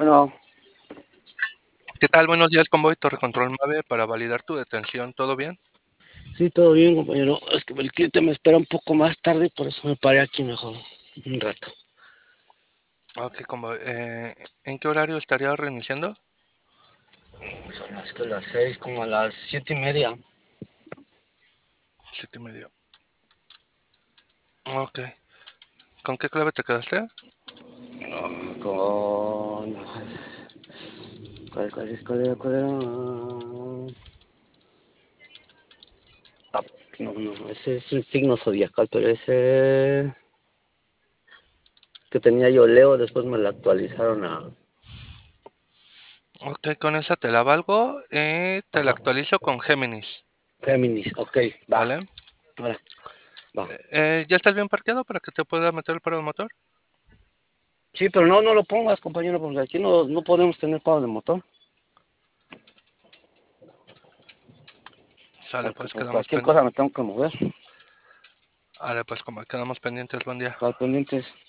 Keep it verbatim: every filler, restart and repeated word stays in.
Bueno, ¿Qué tal? Buenos días, Convoy, Torre Control nueve para validar tu detención. ¿Todo bien? sí, todo bien, compañero. Es que el cliente me espera un poco más tarde, por eso me paré aquí mejor un rato. Ok, Convoy. Eh, ¿en qué horario estaría reiniciando? Son las que las seis, como a las siete y media. Siete y media. Ok. ¿Con qué clave te quedaste? Con. ¿Cuál, cuál es? ¿Cuál era? ¿Cuál era? Ah, no, no, ese es un signo zodiacal, pero ese que tenía yo Leo, después me lo actualizaron a. Ok, con esa te la valgo. Eh, te la Ajá, actualizo con Géminis. Géminis, ok, va, ¿Vale? ahora, va. Eh, ¿ya estás bien parqueado para que te pueda meter el paro del motor? Sí, pero no, no lo pongas, compañero, porque aquí no, no podemos tener pago de motor. Sale, Porque pues por quedamos cualquier pendientes. cosa me tengo que mover. Vale, pues como quedamos pendientes, buen día. Estar pendientes.